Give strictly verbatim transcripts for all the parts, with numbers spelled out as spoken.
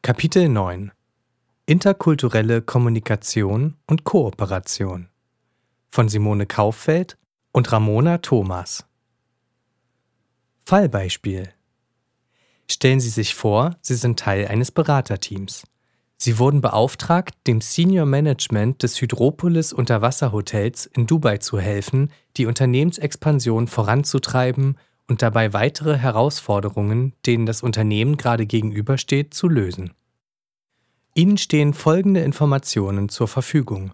Kapitel neun: Interkulturelle Kommunikation und Kooperation von Simone Kauffeld und Ramona Thomas. Fallbeispiel: Stellen Sie sich vor, Sie sind Teil eines Beraterteams. Sie wurden beauftragt, dem Senior Management des Hydropolis Unterwasserhotels in Dubai zu helfen, die Unternehmensexpansion voranzutreiben und dabei weitere Herausforderungen, denen das Unternehmen gerade gegenübersteht, zu lösen. Ihnen stehen folgende Informationen zur Verfügung.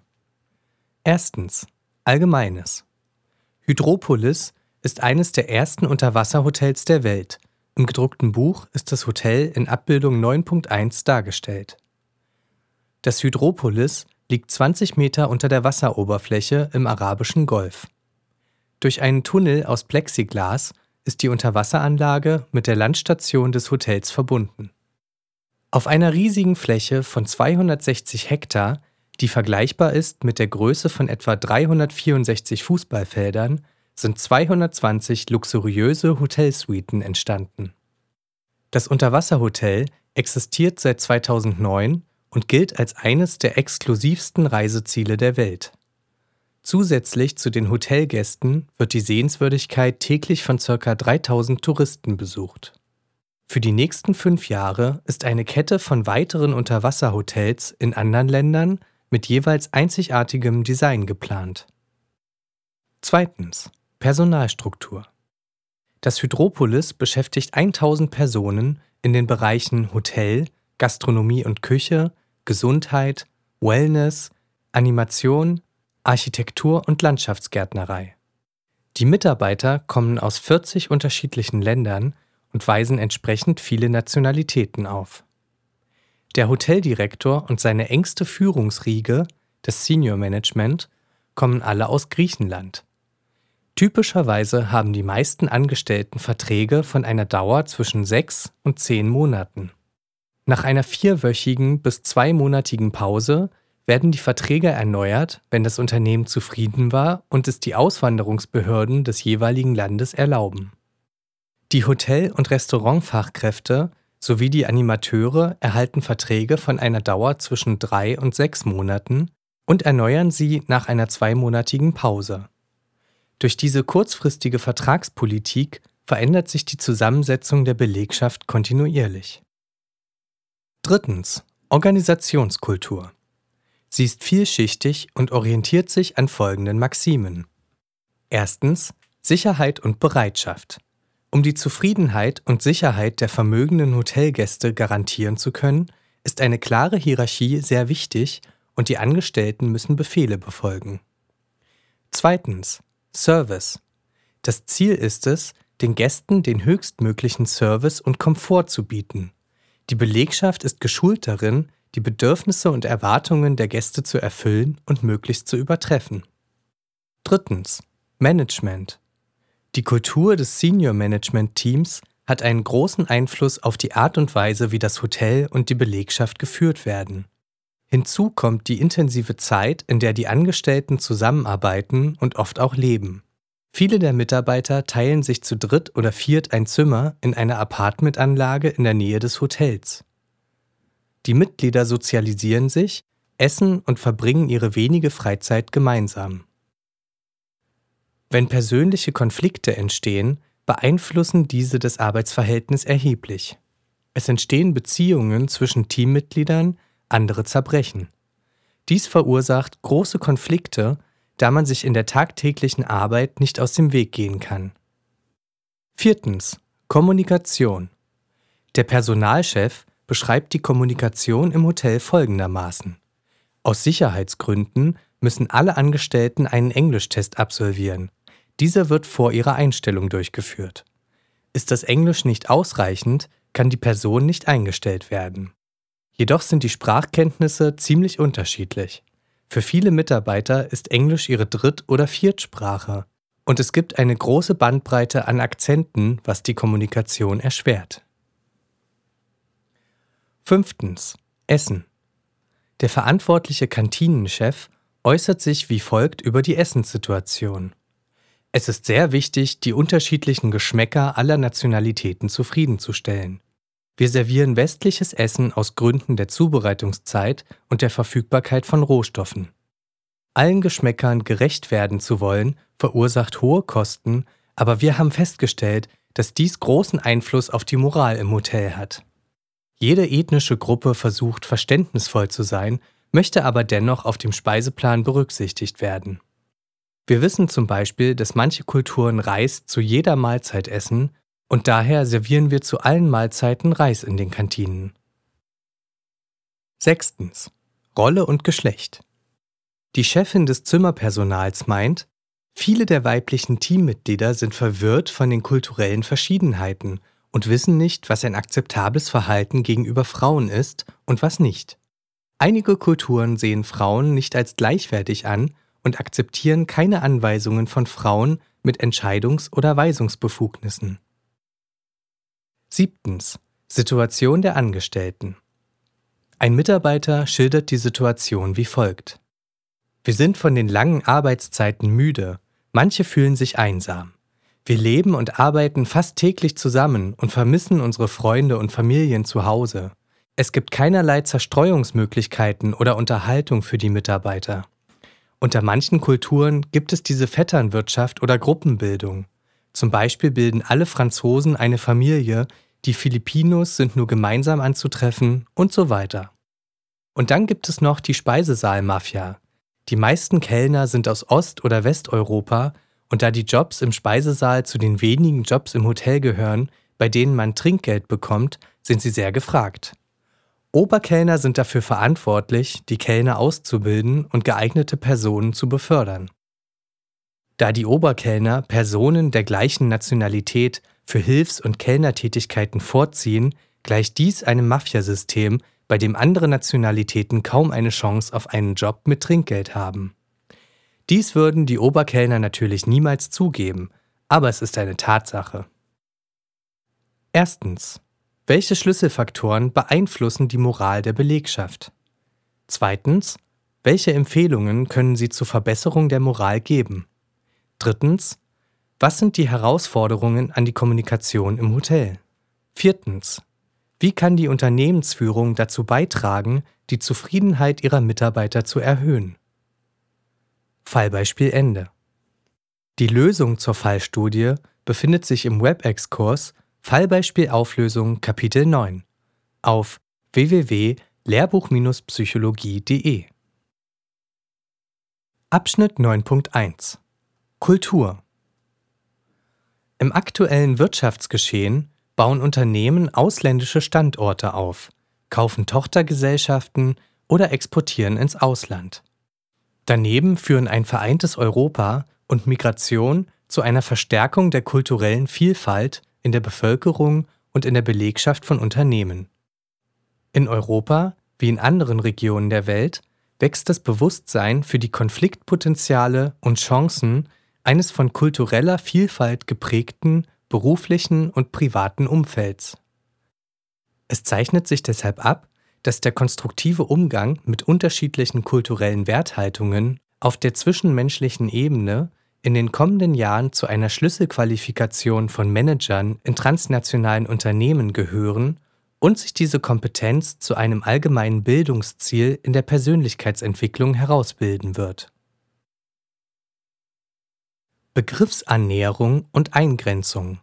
Erstens. Allgemeines. Hydropolis ist eines der ersten Unterwasserhotels der Welt. Im gedruckten Buch ist das Hotel in Abbildung neun Punkt eins dargestellt. Das Hydropolis liegt zwanzig Meter unter der Wasseroberfläche im Arabischen Golf. Durch einen Tunnel aus Plexiglas ist die Unterwasseranlage mit der Landstation des Hotels verbunden. Auf einer riesigen Fläche von zweihundertsechzig Hektar, die vergleichbar ist mit der Größe von etwa dreihundertvierundsechzig Fußballfeldern, sind zweihundertzwanzig luxuriöse Hotelsuiten entstanden. Das Unterwasserhotel existiert seit zweitausendneun und gilt als eines der exklusivsten Reiseziele der Welt. Zusätzlich zu den Hotelgästen wird die Sehenswürdigkeit täglich von ca. dreitausend Touristen besucht. Für die nächsten fünf Jahre ist eine Kette von weiteren Unterwasserhotels in anderen Ländern mit jeweils einzigartigem Design geplant. Zweitens. Personalstruktur. Das Hydropolis beschäftigt tausend Personen in den Bereichen Hotel, Gastronomie und Küche, Gesundheit, Wellness, Animation, Architektur und Landschaftsgärtnerei. Die Mitarbeiter kommen aus vierzig unterschiedlichen Ländern und weisen entsprechend viele Nationalitäten auf. Der Hoteldirektor und seine engste Führungsriege, das Senior Management, kommen alle aus Griechenland. Typischerweise haben die meisten Angestellten Verträge von einer Dauer zwischen sechs und zehn Monaten. Nach einer vierwöchigen bis zweimonatigen Pause werden die Verträge erneuert, wenn das Unternehmen zufrieden war und es die Auswanderungsbehörden des jeweiligen Landes erlauben. Die Hotel- und Restaurantfachkräfte sowie die Animateure erhalten Verträge von einer Dauer zwischen drei und sechs Monaten und erneuern sie nach einer zweimonatigen Pause. Durch diese kurzfristige Vertragspolitik verändert sich die Zusammensetzung der Belegschaft kontinuierlich. Drittens. Organisationskultur. Sie ist vielschichtig und orientiert sich an folgenden Maximen. Erstens. Sicherheit und Bereitschaft. Um die Zufriedenheit und Sicherheit der vermögenden Hotelgäste garantieren zu können, ist eine klare Hierarchie sehr wichtig und die Angestellten müssen Befehle befolgen. Zweitens. Service. Das Ziel ist es, den Gästen den höchstmöglichen Service und Komfort zu bieten. Die Belegschaft ist geschult darin, die Bedürfnisse und Erwartungen der Gäste zu erfüllen und möglichst zu übertreffen. Drittens. Management. Die Kultur des Senior Management Teams hat einen großen Einfluss auf die Art und Weise, wie das Hotel und die Belegschaft geführt werden. Hinzu kommt die intensive Zeit, in der die Angestellten zusammenarbeiten und oft auch leben. Viele der Mitarbeiter teilen sich zu dritt oder viert ein Zimmer in einer Apartmentanlage in der Nähe des Hotels. Die Mitglieder sozialisieren sich, essen und verbringen ihre wenige Freizeit gemeinsam. Wenn persönliche Konflikte entstehen, beeinflussen diese das Arbeitsverhältnis erheblich. Es entstehen Beziehungen zwischen Teammitgliedern, andere zerbrechen. Dies verursacht große Konflikte, da man sich in der tagtäglichen Arbeit nicht aus dem Weg gehen kann. Viertens. Kommunikation. Der Personalchef beschreibt die Kommunikation im Hotel folgendermaßen. Aus Sicherheitsgründen müssen alle Angestellten einen Englischtest absolvieren. Dieser wird vor ihrer Einstellung durchgeführt. Ist das Englisch nicht ausreichend, kann die Person nicht eingestellt werden. Jedoch sind die Sprachkenntnisse ziemlich unterschiedlich. Für viele Mitarbeiter ist Englisch ihre Dritt- oder Viertsprache und es gibt eine große Bandbreite an Akzenten, was die Kommunikation erschwert. Fünftens. Essen. Der verantwortliche Kantinenchef äußert sich wie folgt über die Essenssituation. Es ist sehr wichtig, die unterschiedlichen Geschmäcker aller Nationalitäten zufriedenzustellen. Wir servieren westliches Essen aus Gründen der Zubereitungszeit und der Verfügbarkeit von Rohstoffen. Allen Geschmäckern gerecht werden zu wollen, verursacht hohe Kosten, aber wir haben festgestellt, dass dies großen Einfluss auf die Moral im Hotel hat. Jede ethnische Gruppe versucht, verständnisvoll zu sein, möchte aber dennoch auf dem Speiseplan berücksichtigt werden. Wir wissen zum Beispiel, dass manche Kulturen Reis zu jeder Mahlzeit essen und daher servieren wir zu allen Mahlzeiten Reis in den Kantinen. Sechstens. Rolle und Geschlecht. Die Chefin des Zimmerpersonals meint, viele der weiblichen Teammitglieder sind verwirrt von den kulturellen Verschiedenheiten und wissen nicht, was ein akzeptables Verhalten gegenüber Frauen ist und was nicht. Einige Kulturen sehen Frauen nicht als gleichwertig an und akzeptieren keine Anweisungen von Frauen mit Entscheidungs- oder Weisungsbefugnissen. Siebtens. Situation der Angestellten. Ein Mitarbeiter schildert die Situation wie folgt. Wir sind von den langen Arbeitszeiten müde, manche fühlen sich einsam. Wir leben und arbeiten fast täglich zusammen und vermissen unsere Freunde und Familien zu Hause. Es gibt keinerlei Zerstreuungsmöglichkeiten oder Unterhaltung für die Mitarbeiter. Unter manchen Kulturen gibt es diese Vetternwirtschaft oder Gruppenbildung. Zum Beispiel bilden alle Franzosen eine Familie, die Filipinos sind nur gemeinsam anzutreffen und so weiter. Und dann gibt es noch die Speisesaalmafia. Die meisten Kellner sind aus Ost- oder Westeuropa und da die Jobs im Speisesaal zu den wenigen Jobs im Hotel gehören, bei denen man Trinkgeld bekommt, sind sie sehr gefragt. Oberkellner sind dafür verantwortlich, die Kellner auszubilden und geeignete Personen zu befördern. Da die Oberkellner Personen der gleichen Nationalität für Hilfs- und Kellnertätigkeiten vorziehen, gleicht dies einem Mafiasystem, bei dem andere Nationalitäten kaum eine Chance auf einen Job mit Trinkgeld haben. Dies würden die Oberkellner natürlich niemals zugeben, aber es ist eine Tatsache. Erstens. Welche Schlüsselfaktoren beeinflussen die Moral der Belegschaft? Zweitens. Welche Empfehlungen können Sie zur Verbesserung der Moral geben? Drittens. Was sind die Herausforderungen an die Kommunikation im Hotel? Viertens. Wie kann die Unternehmensführung dazu beitragen, die Zufriedenheit ihrer Mitarbeiter zu erhöhen? Fallbeispiel Ende. Die Lösung zur Fallstudie befindet sich im WebEx-Kurs Fallbeispielauflösung Kapitel neun auf w w w punkt lehrbuch Bindestrich psychologie punkt de. Abschnitt neun Punkt eins. Kultur. Im aktuellen Wirtschaftsgeschehen bauen Unternehmen ausländische Standorte auf, kaufen Tochtergesellschaften oder exportieren ins Ausland. Daneben führen ein vereintes Europa und Migration zu einer Verstärkung der kulturellen Vielfalt in der Bevölkerung und in der Belegschaft von Unternehmen. In Europa, wie in anderen Regionen der Welt, wächst das Bewusstsein für die Konfliktpotenziale und Chancen eines von kultureller Vielfalt geprägten beruflichen und privaten Umfelds. Es zeichnet sich deshalb ab, dass der konstruktive Umgang mit unterschiedlichen kulturellen Werthaltungen auf der zwischenmenschlichen Ebene in den kommenden Jahren zu einer Schlüsselqualifikation von Managern in transnationalen Unternehmen gehören und sich diese Kompetenz zu einem allgemeinen Bildungsziel in der Persönlichkeitsentwicklung herausbilden wird. Begriffsannäherung und Eingrenzung.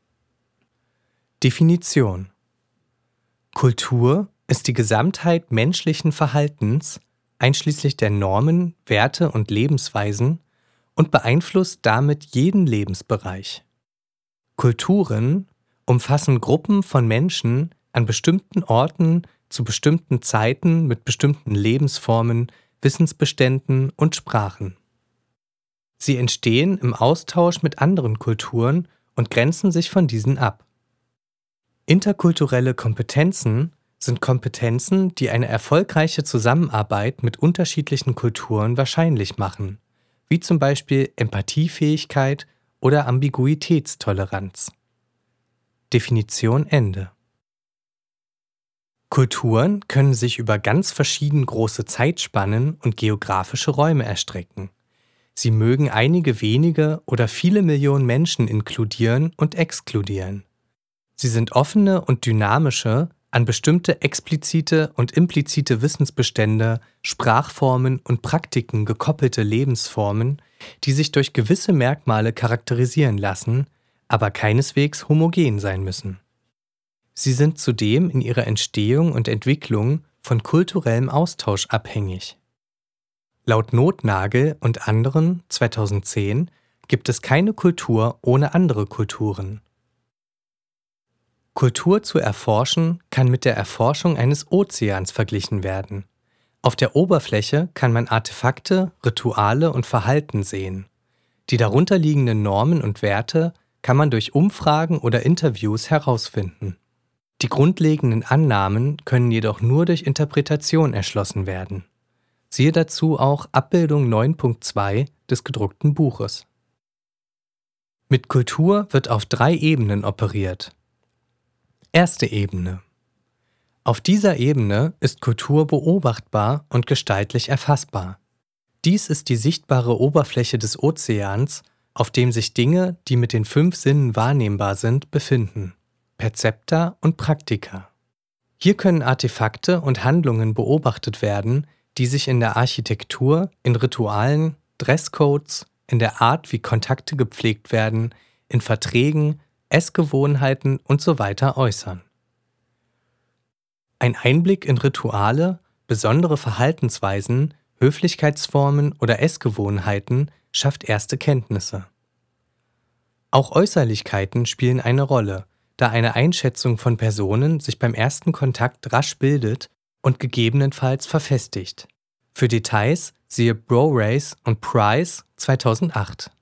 Definition. Kultur ist die Gesamtheit menschlichen Verhaltens, einschließlich der Normen, Werte und Lebensweisen, und beeinflusst damit jeden Lebensbereich. Kulturen umfassen Gruppen von Menschen an bestimmten Orten zu bestimmten Zeiten mit bestimmten Lebensformen, Wissensbeständen und Sprachen. Sie entstehen im Austausch mit anderen Kulturen und grenzen sich von diesen ab. Interkulturelle Kompetenzen sind Kompetenzen, die eine erfolgreiche Zusammenarbeit mit unterschiedlichen Kulturen wahrscheinlich machen, wie zum Beispiel Empathiefähigkeit oder Ambiguitätstoleranz. Definition Ende. Kulturen können sich über ganz verschieden große Zeitspannen und geografische Räume erstrecken. Sie mögen einige wenige oder viele Millionen Menschen inkludieren und exkludieren. Sie sind offene und dynamische, an bestimmte explizite und implizite Wissensbestände, Sprachformen und Praktiken gekoppelte Lebensformen, die sich durch gewisse Merkmale charakterisieren lassen, aber keineswegs homogen sein müssen. Sie sind zudem in ihrer Entstehung und Entwicklung von kulturellem Austausch abhängig. Laut Nothnagel und anderen zweitausendzehn gibt es keine Kultur ohne andere Kulturen. Kultur zu erforschen kann mit der Erforschung eines Ozeans verglichen werden. Auf der Oberfläche kann man Artefakte, Rituale und Verhalten sehen. Die darunterliegenden Normen und Werte kann man durch Umfragen oder Interviews herausfinden. Die grundlegenden Annahmen können jedoch nur durch Interpretation erschlossen werden. Siehe dazu auch Abbildung neun Punkt zwei des gedruckten Buches. Mit Kultur wird auf drei Ebenen operiert. Erste Ebene. Auf dieser Ebene ist Kultur beobachtbar und gestaltlich erfassbar. Dies ist die sichtbare Oberfläche des Ozeans, auf dem sich Dinge, die mit den fünf Sinnen wahrnehmbar sind, befinden: Perzepta und Praktika. Hier können Artefakte und Handlungen beobachtet werden, die sich in der Architektur, in Ritualen, Dresscodes, in der Art, wie Kontakte gepflegt werden, in Verträgen, Essgewohnheiten und so weiter äußern. Ein Einblick in Rituale, besondere Verhaltensweisen, Höflichkeitsformen oder Essgewohnheiten schafft erste Kenntnisse. Auch Äußerlichkeiten spielen eine Rolle, da eine Einschätzung von Personen sich beim ersten Kontakt rasch bildet und gegebenenfalls verfestigt. Für Details siehe Bro-Race und Price zweitausendacht.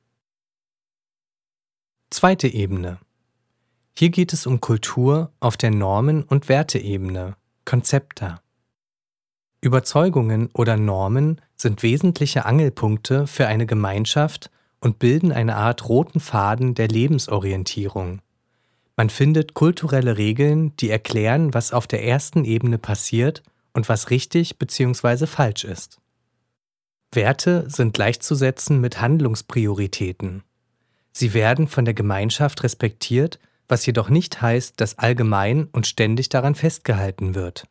Zweite Ebene. Hier geht es um Kultur auf der Normen- und Werteebene, Konzepta. Überzeugungen oder Normen sind wesentliche Angelpunkte für eine Gemeinschaft und bilden eine Art roten Faden der Lebensorientierung. Man findet kulturelle Regeln, die erklären, was auf der ersten Ebene passiert und was richtig bzw. falsch ist. Werte sind gleichzusetzen mit Handlungsprioritäten. Sie werden von der Gemeinschaft respektiert, was jedoch nicht heißt, dass allgemein und ständig daran festgehalten wird.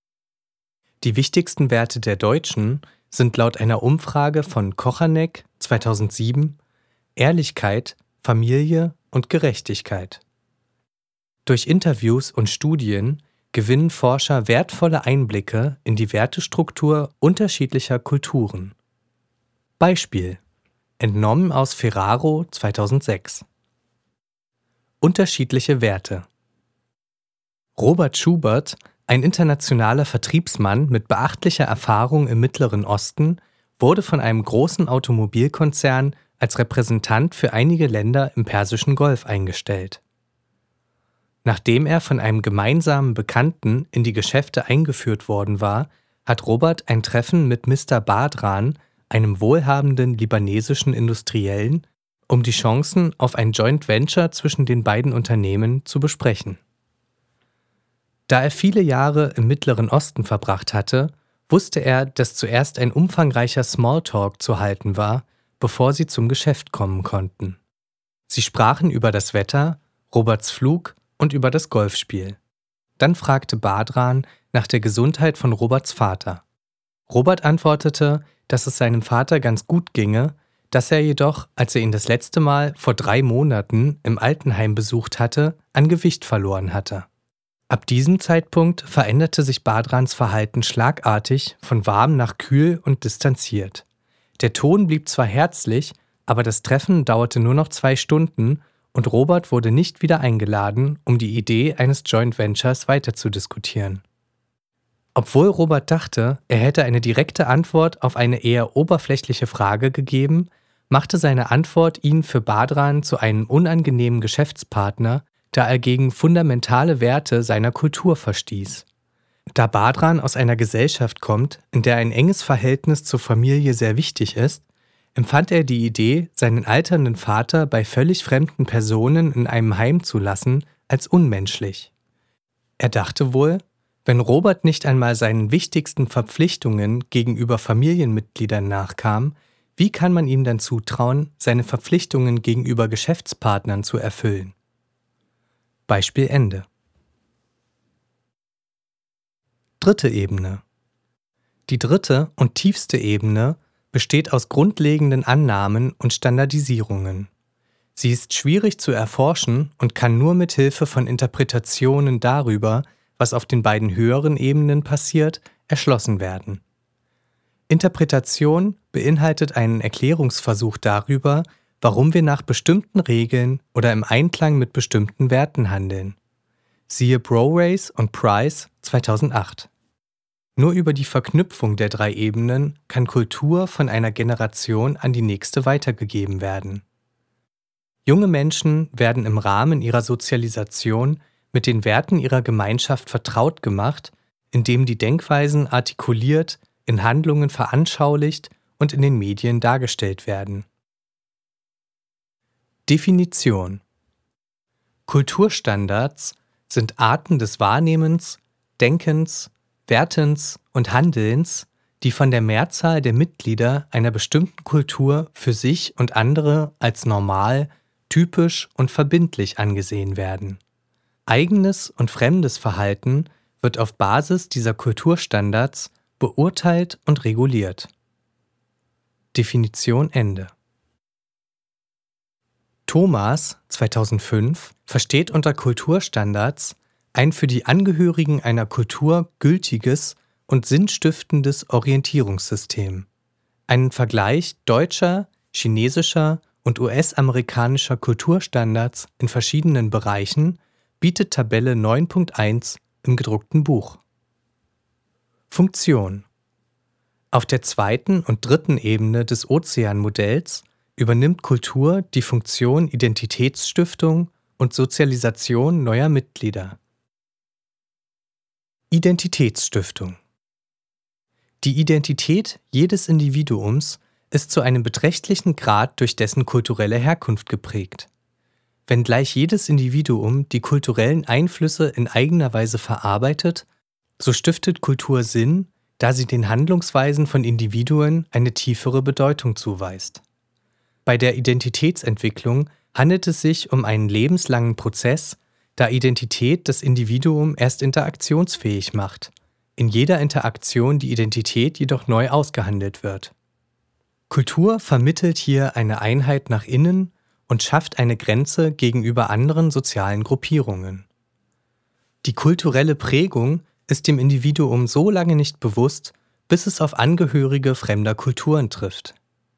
Die wichtigsten Werte der Deutschen sind laut einer Umfrage von Kochanek zweitausendsieben Ehrlichkeit, Familie und Gerechtigkeit. Durch Interviews und Studien gewinnen Forscher wertvolle Einblicke in die Wertestruktur unterschiedlicher Kulturen. Beispiel: entnommen aus Ferraro zweitausendsechs. Unterschiedliche Werte. Robert Schubert, ein internationaler Vertriebsmann mit beachtlicher Erfahrung im Mittleren Osten, wurde von einem großen Automobilkonzern als Repräsentant für einige Länder im Persischen Golf eingestellt. Nachdem er von einem gemeinsamen Bekannten in die Geschäfte eingeführt worden war, hat Robert ein Treffen mit Mister Badran, einem wohlhabenden libanesischen Industriellen, um die Chancen auf ein Joint Venture zwischen den beiden Unternehmen zu besprechen. Da er viele Jahre im Mittleren Osten verbracht hatte, wusste er, dass zuerst ein umfangreicher Smalltalk zu halten war, bevor sie zum Geschäft kommen konnten. Sie sprachen über das Wetter, Roberts Flug und über das Golfspiel. Dann fragte Badran nach der Gesundheit von Roberts Vater. Robert antwortete, dass es seinem Vater ganz gut ginge, dass er jedoch, als er ihn das letzte Mal vor drei Monaten im Altenheim besucht hatte, an Gewicht verloren hatte. Ab diesem Zeitpunkt veränderte sich Badrans Verhalten schlagartig von warm nach kühl und distanziert. Der Ton blieb zwar herzlich, aber das Treffen dauerte nur noch zwei Stunden und Robert wurde nicht wieder eingeladen, um die Idee eines Joint Ventures weiterzudiskutieren. Obwohl Robert dachte, er hätte eine direkte Antwort auf eine eher oberflächliche Frage gegeben, machte seine Antwort ihn für Badran zu einem unangenehmen Geschäftspartner, da er gegen fundamentale Werte seiner Kultur verstieß. Da Badran aus einer Gesellschaft kommt, in der ein enges Verhältnis zur Familie sehr wichtig ist, empfand er die Idee, seinen alternden Vater bei völlig fremden Personen in einem Heim zu lassen, als unmenschlich. Er dachte wohl, wenn Robert nicht einmal seinen wichtigsten Verpflichtungen gegenüber Familienmitgliedern nachkam, wie kann man ihm dann zutrauen, seine Verpflichtungen gegenüber Geschäftspartnern zu erfüllen? Beispiel Ende. Dritte Ebene. Die dritte und tiefste Ebene besteht aus grundlegenden Annahmen und Standardisierungen. Sie ist schwierig zu erforschen und kann nur mit Hilfe von Interpretationen darüber, was auf den beiden höheren Ebenen passiert, erschlossen werden. Interpretation beinhaltet einen Erklärungsversuch darüber, warum wir nach bestimmten Regeln oder im Einklang mit bestimmten Werten handeln. Siehe Browrace und Price zweitausendacht. Nur über die Verknüpfung der drei Ebenen kann Kultur von einer Generation an die nächste weitergegeben werden. Junge Menschen werden im Rahmen ihrer Sozialisation mit den Werten ihrer Gemeinschaft vertraut gemacht, indem die Denkweisen artikuliert, in Handlungen veranschaulicht und in den Medien dargestellt werden. Definition: Kulturstandards sind Arten des Wahrnehmens, Denkens, Wertens und Handelns, die von der Mehrzahl der Mitglieder einer bestimmten Kultur für sich und andere als normal, typisch und verbindlich angesehen werden. Eigenes und fremdes Verhalten wird auf Basis dieser Kulturstandards beurteilt und reguliert. Definition Ende. Thomas zweitausendfünf versteht unter Kulturstandards ein für die Angehörigen einer Kultur gültiges und sinnstiftendes Orientierungssystem. Einen Vergleich deutscher, chinesischer und U S-amerikanischer Kulturstandards in verschiedenen Bereichen bietet Tabelle neun Punkt eins im gedruckten Buch. Funktion: Auf der zweiten und dritten Ebene des Ozean-Modells übernimmt Kultur die Funktion Identitätsstiftung und Sozialisation neuer Mitglieder. Identitätsstiftung: Die Identität jedes Individuums ist zu einem beträchtlichen Grad durch dessen kulturelle Herkunft geprägt. Wenngleich jedes Individuum die kulturellen Einflüsse in eigener Weise verarbeitet, so stiftet Kultur Sinn, da sie den Handlungsweisen von Individuen eine tiefere Bedeutung zuweist. Bei der Identitätsentwicklung handelt es sich um einen lebenslangen Prozess, da Identität das Individuum erst interaktionsfähig macht, in jeder Interaktion die Identität jedoch neu ausgehandelt wird. Kultur vermittelt hier eine Einheit nach innen und schafft eine Grenze gegenüber anderen sozialen Gruppierungen. Die kulturelle Prägung ist dem Individuum so lange nicht bewusst, bis es auf Angehörige fremder Kulturen trifft.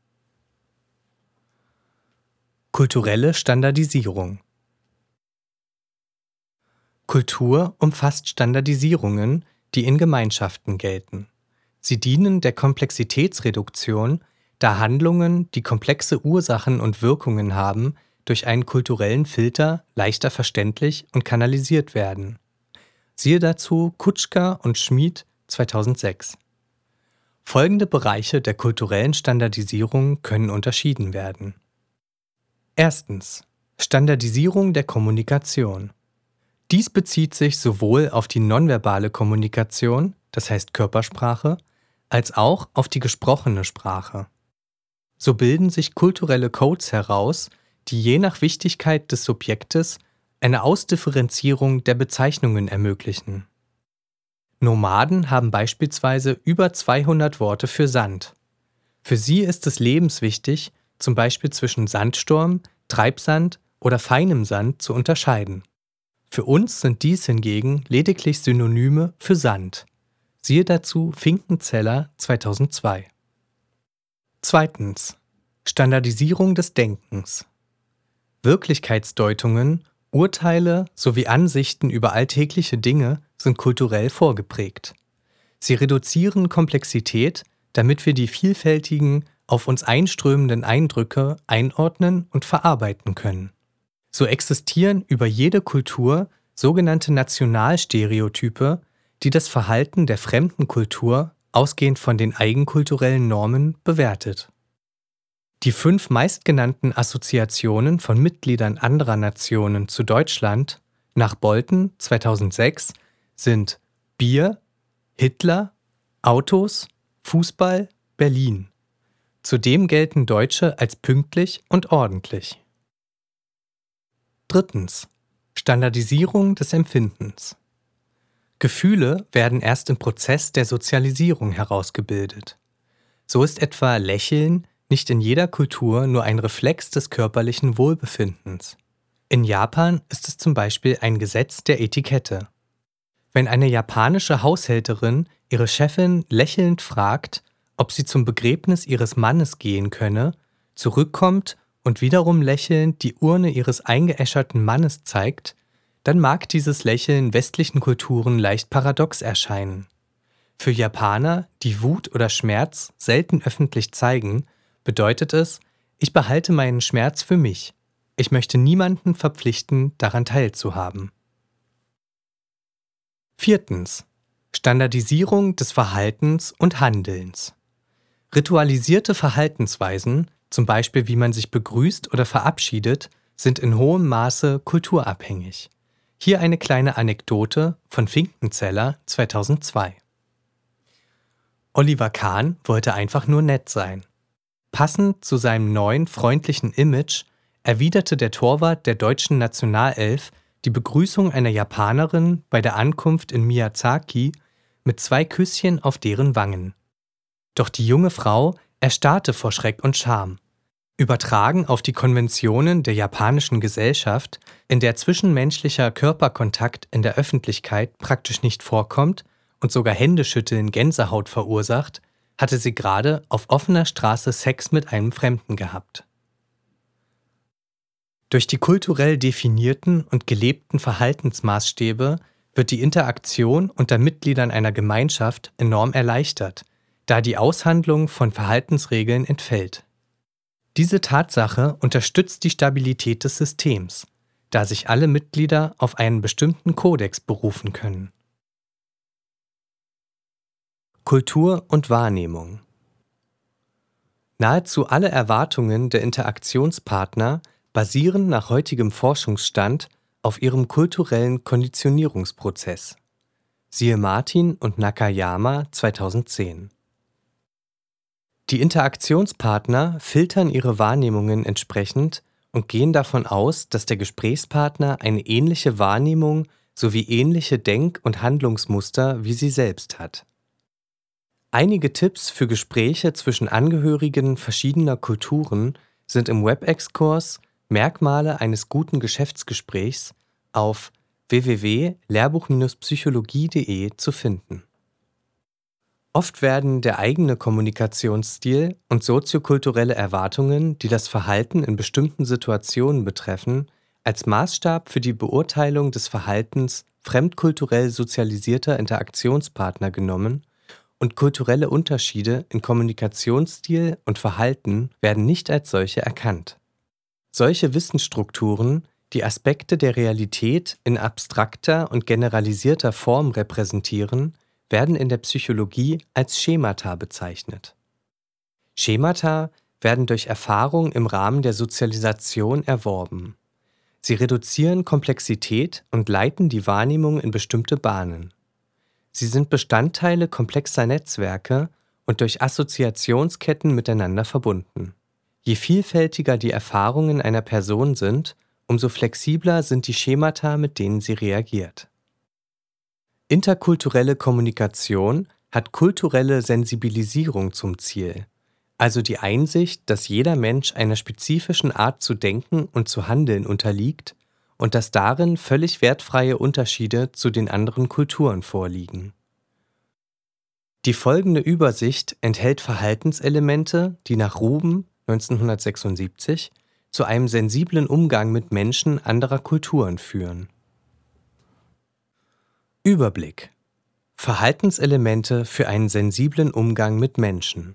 Kulturelle Standardisierung: Kultur umfasst Standardisierungen, die in Gemeinschaften gelten. Sie dienen der Komplexitätsreduktion, da Handlungen, die komplexe Ursachen und Wirkungen haben, durch einen kulturellen Filter leichter verständlich und kanalisiert werden. Siehe dazu Kutschka und Schmid zweitausendsechs. Folgende Bereiche der kulturellen Standardisierung können unterschieden werden. Erstens: Standardisierung der Kommunikation. Dies bezieht sich sowohl auf die nonverbale Kommunikation, das heißt Körpersprache, als auch auf die gesprochene Sprache. So bilden sich kulturelle Codes heraus, die je nach Wichtigkeit des Subjektes eine Ausdifferenzierung der Bezeichnungen ermöglichen. Nomaden haben beispielsweise über zweihundert Worte für Sand. Für sie ist es lebenswichtig, zum Beispiel zwischen Sandsturm, Treibsand oder feinem Sand zu unterscheiden. Für uns sind dies hingegen lediglich Synonyme für Sand. Siehe dazu Finkenzeller zweitausendzwei. Zweitens: Standardisierung des Denkens. Wirklichkeitsdeutungen, Urteile sowie Ansichten über alltägliche Dinge sind kulturell vorgeprägt. Sie reduzieren Komplexität, damit wir die vielfältigen, auf uns einströmenden Eindrücke einordnen und verarbeiten können. So existieren über jede Kultur sogenannte Nationalstereotype, die das Verhalten der fremden Kultur ausgehend von den eigenkulturellen Normen bewertet. Die fünf meistgenannten Assoziationen von Mitgliedern anderer Nationen zu Deutschland nach Bolten zweitausendsechs sind Bier, Hitler, Autos, Fußball, Berlin. Zudem gelten Deutsche als pünktlich und ordentlich. Drittens: Standardisierung des Empfindens. Gefühle werden erst im Prozess der Sozialisierung herausgebildet. So ist etwa Lächeln nicht in jeder Kultur nur ein Reflex des körperlichen Wohlbefindens. In Japan ist es zum Beispiel ein Gesetz der Etikette. Wenn eine japanische Haushälterin ihre Chefin lächelnd fragt, ob sie zum Begräbnis ihres Mannes gehen könne, zurückkommt und wiederum lächelnd die Urne ihres eingeäscherten Mannes zeigt, dann mag dieses Lächeln westlichen Kulturen leicht paradox erscheinen. Für Japaner, die Wut oder Schmerz selten öffentlich zeigen, bedeutet es, ich behalte meinen Schmerz für mich. Ich möchte niemanden verpflichten, daran teilzuhaben. Viertens. Standardisierung des Verhaltens und Handelns. Ritualisierte Verhaltensweisen, zum Beispiel wie man sich begrüßt oder verabschiedet, sind in hohem Maße kulturabhängig. Hier eine kleine Anekdote von Finkenzeller zweitausendzwei. Oliver Kahn wollte einfach nur nett sein. Passend zu seinem neuen freundlichen Image erwiderte der Torwart der deutschen Nationalelf die Begrüßung einer Japanerin bei der Ankunft in Miyazaki mit zwei Küsschen auf deren Wangen. Doch die junge Frau erstarrte vor Schreck und Scham. Übertragen auf die Konventionen der japanischen Gesellschaft, in der zwischenmenschlicher Körperkontakt in der Öffentlichkeit praktisch nicht vorkommt und sogar Händeschütteln Gänsehaut verursacht, hatte sie gerade auf offener Straße Sex mit einem Fremden gehabt. Durch die kulturell definierten und gelebten Verhaltensmaßstäbe wird die Interaktion unter Mitgliedern einer Gemeinschaft enorm erleichtert, da die Aushandlung von Verhaltensregeln entfällt. Diese Tatsache unterstützt die Stabilität des Systems, da sich alle Mitglieder auf einen bestimmten Kodex berufen können. Kultur und Wahrnehmung. Nahezu alle Erwartungen der Interaktionspartner basieren nach heutigem Forschungsstand auf ihrem kulturellen Konditionierungsprozess. Siehe Martin und Nakayama zweitausendzehn. Die Interaktionspartner filtern ihre Wahrnehmungen entsprechend und gehen davon aus, dass der Gesprächspartner eine ähnliche Wahrnehmung sowie ähnliche Denk- und Handlungsmuster wie sie selbst hat. Einige Tipps für Gespräche zwischen Angehörigen verschiedener Kulturen sind im WebEx-Kurs Merkmale eines guten Geschäftsgesprächs auf w w w punkt lehrbuch Bindestrich psychologie punkt de zu finden. Oft werden der eigene Kommunikationsstil und soziokulturelle Erwartungen, die das Verhalten in bestimmten Situationen betreffen, als Maßstab für die Beurteilung des Verhaltens fremdkulturell sozialisierter Interaktionspartner genommen und kulturelle Unterschiede in Kommunikationsstil und Verhalten werden nicht als solche erkannt. Solche Wissensstrukturen, die Aspekte der Realität in abstrakter und generalisierter Form repräsentieren, werden in der Psychologie als Schemata bezeichnet. Schemata werden durch Erfahrung im Rahmen der Sozialisation erworben. Sie reduzieren Komplexität und leiten die Wahrnehmung in bestimmte Bahnen. Sie sind Bestandteile komplexer Netzwerke und durch Assoziationsketten miteinander verbunden. Je vielfältiger die Erfahrungen einer Person sind, umso flexibler sind die Schemata, mit denen sie reagiert. Interkulturelle Kommunikation hat kulturelle Sensibilisierung zum Ziel, also die Einsicht, dass jeder Mensch einer spezifischen Art zu denken und zu handeln unterliegt und dass darin völlig wertfreie Unterschiede zu den anderen Kulturen vorliegen. Die folgende Übersicht enthält Verhaltenselemente, die nach Ruben neunzehnhundertsechsundsiebzig zu einem sensiblen Umgang mit Menschen anderer Kulturen führen. Überblick: Verhaltenselemente für einen sensiblen Umgang mit Menschen.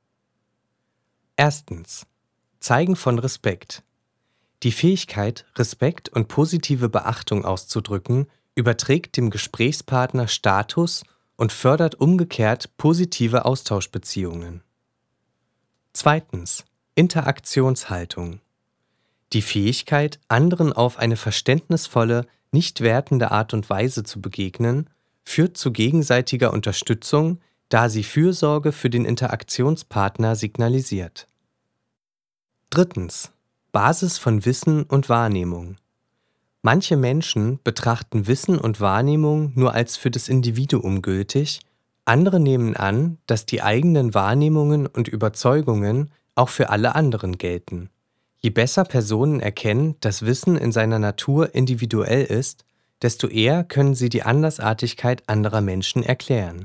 Erstens. Zeigen von Respekt. Die Fähigkeit, Respekt und positive Beachtung auszudrücken, überträgt dem Gesprächspartner Status und fördert umgekehrt positive Austauschbeziehungen. Zweitens. Interaktionshaltung. Die Fähigkeit, anderen auf eine verständnisvolle, nicht wertende Art und Weise zu begegnen, führt zu gegenseitiger Unterstützung, da sie Fürsorge für den Interaktionspartner signalisiert. Drittens. Basis von Wissen und Wahrnehmung. Manche Menschen betrachten Wissen und Wahrnehmung nur als für das Individuum gültig, andere nehmen an, dass die eigenen Wahrnehmungen und Überzeugungen auch für alle anderen gelten. Je besser Personen erkennen, dass Wissen in seiner Natur individuell ist, desto eher können sie die Andersartigkeit anderer Menschen erklären.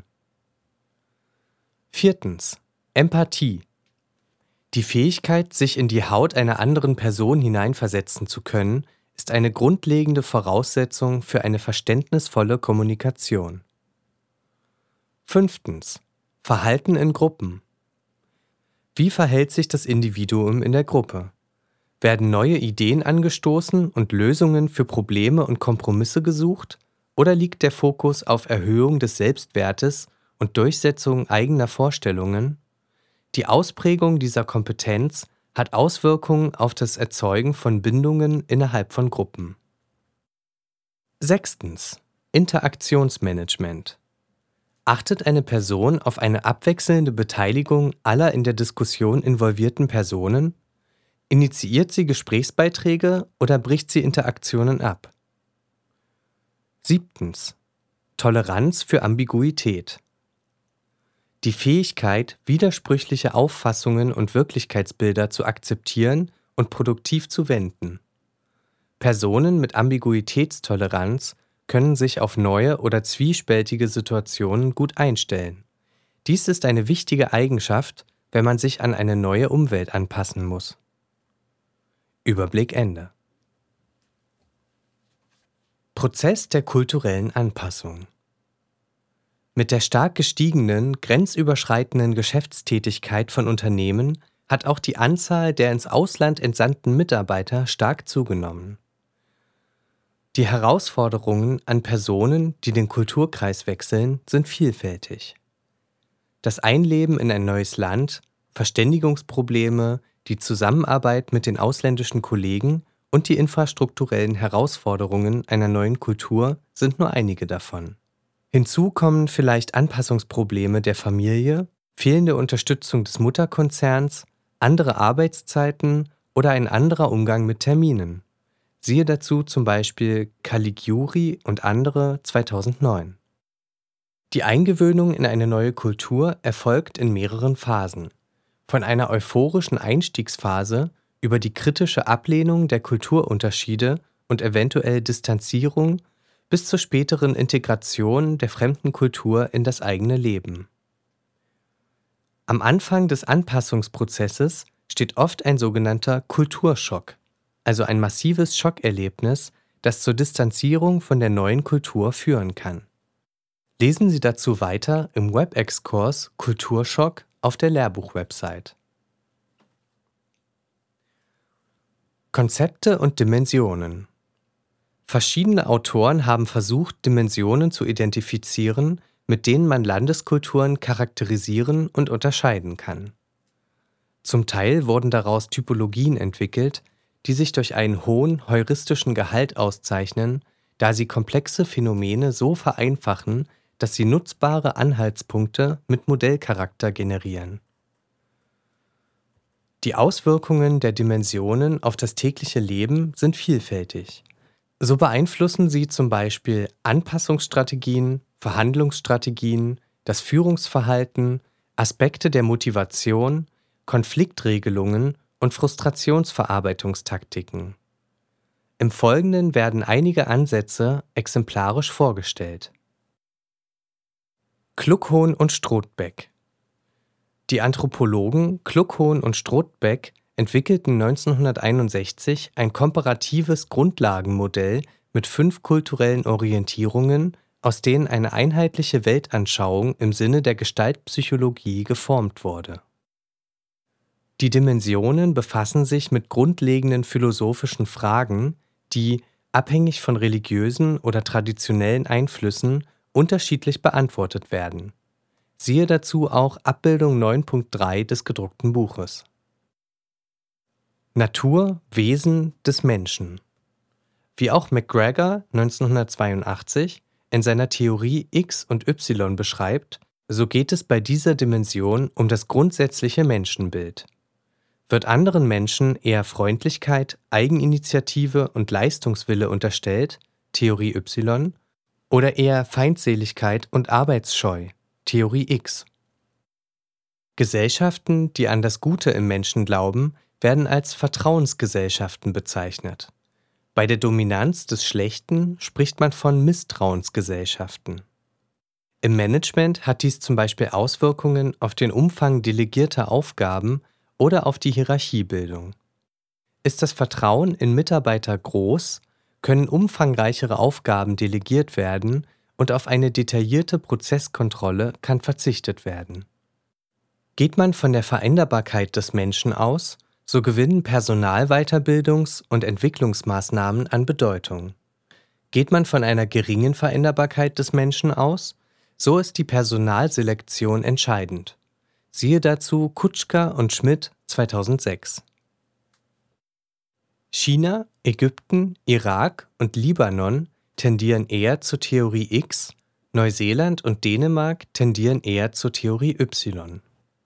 Viertens. Empathie. Die Fähigkeit, sich in die Haut einer anderen Person hineinversetzen zu können, ist eine grundlegende Voraussetzung für eine verständnisvolle Kommunikation. Fünftens. Verhalten in Gruppen. Wie verhält sich das Individuum in der Gruppe? Werden neue Ideen angestoßen und Lösungen für Probleme und Kompromisse gesucht? Oder liegt der Fokus auf Erhöhung des Selbstwertes und Durchsetzung eigener Vorstellungen? Die Ausprägung dieser Kompetenz hat Auswirkungen auf das Erzeugen von Bindungen innerhalb von Gruppen. Sechstens. Interaktionsmanagement. Achtet eine Person auf eine abwechselnde Beteiligung aller in der Diskussion involvierten Personen? Initiiert sie Gesprächsbeiträge oder bricht sie Interaktionen ab? Siebtens. Toleranz für Ambiguität. Die Fähigkeit, widersprüchliche Auffassungen und Wirklichkeitsbilder zu akzeptieren und produktiv zu wenden. Personen mit Ambiguitätstoleranz können sich auf neue oder zwiespältige Situationen gut einstellen. Dies ist eine wichtige Eigenschaft, wenn man sich an eine neue Umwelt anpassen muss. Überblick Ende. Prozess der kulturellen Anpassung. Mit der stark gestiegenen, grenzüberschreitenden Geschäftstätigkeit von Unternehmen hat auch die Anzahl der ins Ausland entsandten Mitarbeiter stark zugenommen. Die Herausforderungen an Personen, die den Kulturkreis wechseln, sind vielfältig. Das Einleben in ein neues Land, Verständigungsprobleme, die Zusammenarbeit mit den ausländischen Kollegen und die infrastrukturellen Herausforderungen einer neuen Kultur sind nur einige davon. Hinzu kommen vielleicht Anpassungsprobleme der Familie, fehlende Unterstützung des Mutterkonzerns, andere Arbeitszeiten oder ein anderer Umgang mit Terminen. Siehe dazu zum Beispiel Caligiuri und andere zweitausendneun. Die Eingewöhnung in eine neue Kultur erfolgt in mehreren Phasen. Von einer euphorischen Einstiegsphase über die kritische Ablehnung der Kulturunterschiede und eventuell Distanzierung bis zur späteren Integration der fremden Kultur in das eigene Leben. Am Anfang des Anpassungsprozesses steht oft ein sogenannter Kulturschock, also ein massives Schockerlebnis, das zur Distanzierung von der neuen Kultur führen kann. Lesen Sie dazu weiter im WebEx-Kurs Kulturschock auf der Lehrbuch-Website. Konzepte und Dimensionen. Verschiedene Autoren haben versucht, Dimensionen zu identifizieren, mit denen man Landeskulturen charakterisieren und unterscheiden kann. Zum Teil wurden daraus Typologien entwickelt, die sich durch einen hohen heuristischen Gehalt auszeichnen, da sie komplexe Phänomene so vereinfachen, dass sie nutzbare Anhaltspunkte mit Modellcharakter generieren. Die Auswirkungen der Dimensionen auf das tägliche Leben sind vielfältig. So beeinflussen sie zum Beispiel Anpassungsstrategien, Verhandlungsstrategien, das Führungsverhalten, Aspekte der Motivation, Konfliktregelungen und Frustrationsverarbeitungstaktiken. Im Folgenden werden einige Ansätze exemplarisch vorgestellt. Kluckhohn und Strothbeck. Die Anthropologen Kluckhohn und Strothbeck entwickelten neunzehnhunderteinundsechzig ein komparatives Grundlagenmodell mit fünf kulturellen Orientierungen, aus denen eine einheitliche Weltanschauung im Sinne der Gestaltpsychologie geformt wurde. Die Dimensionen befassen sich mit grundlegenden philosophischen Fragen, die, abhängig von religiösen oder traditionellen Einflüssen, unterschiedlich beantwortet werden. Siehe dazu auch Abbildung neun Punkt drei des gedruckten Buches. Natur, Wesen des Menschen. Wie auch McGregor neunzehnhundertzweiundachtzig in seiner Theorie X und Y beschreibt, so geht es bei dieser Dimension um das grundsätzliche Menschenbild. Wird anderen Menschen eher Freundlichkeit, Eigeninitiative und Leistungswille unterstellt, Theorie Y, oder eher Feindseligkeit und Arbeitsscheu, Theorie X? Gesellschaften, die an das Gute im Menschen glauben, werden als Vertrauensgesellschaften bezeichnet. Bei der Dominanz des Schlechten spricht man von Misstrauensgesellschaften. Im Management hat dies zum Beispiel Auswirkungen auf den Umfang delegierter Aufgaben oder auf die Hierarchiebildung. Ist das Vertrauen in Mitarbeiter groß, können umfangreichere Aufgaben delegiert werden und auf eine detaillierte Prozesskontrolle kann verzichtet werden. Geht man von der Veränderbarkeit des Menschen aus, so gewinnen Personalweiterbildungs- und Entwicklungsmaßnahmen an Bedeutung. Geht man von einer geringen Veränderbarkeit des Menschen aus, so ist die Personalselektion entscheidend. Siehe dazu Kutschka und Schmidt zweitausendsechs. China, Ägypten, Irak und Libanon tendieren eher zur Theorie X, Neuseeland und Dänemark tendieren eher zur Theorie Y.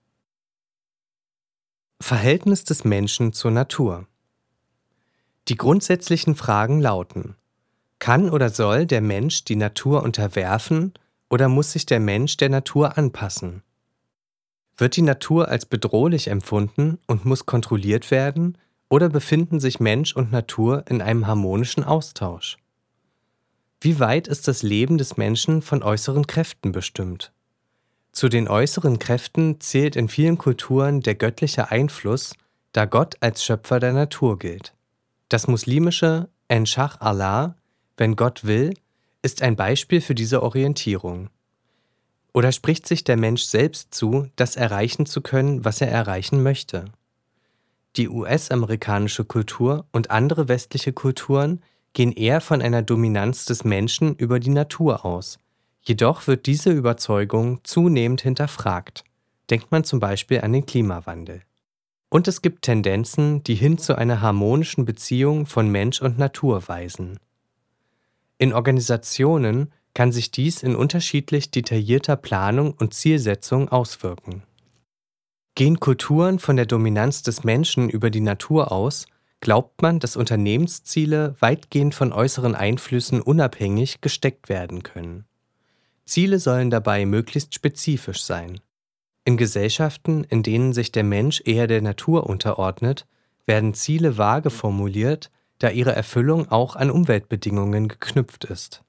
Verhältnis des Menschen zur Natur. Die grundsätzlichen Fragen lauten: Kann oder soll der Mensch die Natur unterwerfen oder muss sich der Mensch der Natur anpassen? Wird die Natur als bedrohlich empfunden und muss kontrolliert werden, oder befinden sich Mensch und Natur in einem harmonischen Austausch? Wie weit ist das Leben des Menschen von äußeren Kräften bestimmt? Zu den äußeren Kräften zählt in vielen Kulturen der göttliche Einfluss, da Gott als Schöpfer der Natur gilt. Das muslimische Enschach Allah, wenn Gott will, ist ein Beispiel für diese Orientierung. Oder spricht sich der Mensch selbst zu, das erreichen zu können, was er erreichen möchte? Die U S-amerikanische Kultur und andere westliche Kulturen gehen eher von einer Dominanz des Menschen über die Natur aus. Jedoch wird diese Überzeugung zunehmend hinterfragt. Denkt man zum Beispiel an den Klimawandel. Und es gibt Tendenzen, die hin zu einer harmonischen Beziehung von Mensch und Natur weisen. In Organisationen kann sich dies in unterschiedlich detaillierter Planung und Zielsetzung auswirken. Gehen Kulturen von der Dominanz des Menschen über die Natur aus, glaubt man, dass Unternehmensziele weitgehend von äußeren Einflüssen unabhängig gesteckt werden können. Ziele sollen dabei möglichst spezifisch sein. In Gesellschaften, in denen sich der Mensch eher der Natur unterordnet, werden Ziele vage formuliert, da ihre Erfüllung auch an Umweltbedingungen geknüpft ist.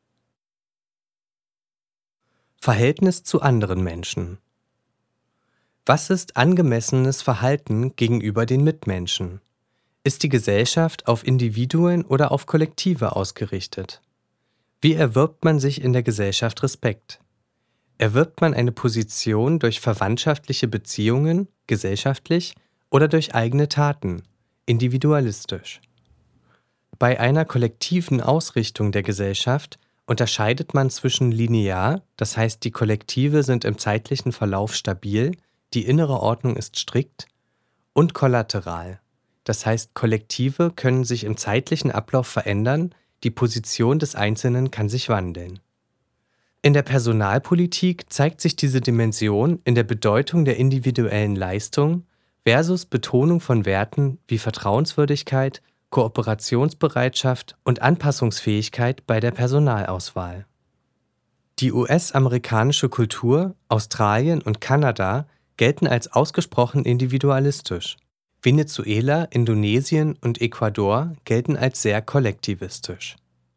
Verhältnis zu anderen Menschen. Was ist angemessenes Verhalten gegenüber den Mitmenschen? Ist die Gesellschaft auf Individuen oder auf Kollektive ausgerichtet? Wie erwirbt man sich in der Gesellschaft Respekt? Erwirbt man eine Position durch verwandtschaftliche Beziehungen, gesellschaftlich, oder durch eigene Taten, individualistisch? Bei einer kollektiven Ausrichtung der Gesellschaft unterscheidet man zwischen linear, das heißt die Kollektive sind im zeitlichen Verlauf stabil, die innere Ordnung ist strikt, und kollateral, das heißt Kollektive können sich im zeitlichen Ablauf verändern, die Position des Einzelnen kann sich wandeln. In der Personalpolitik zeigt sich diese Dimension in der Bedeutung der individuellen Leistung versus Betonung von Werten wie Vertrauenswürdigkeit, Kooperationsbereitschaft und Anpassungsfähigkeit bei der Personalauswahl. Die U S-amerikanische Kultur, Australien und Kanada gelten als ausgesprochen individualistisch. Venezuela, Indonesien und Ecuador gelten als sehr kollektivistisch.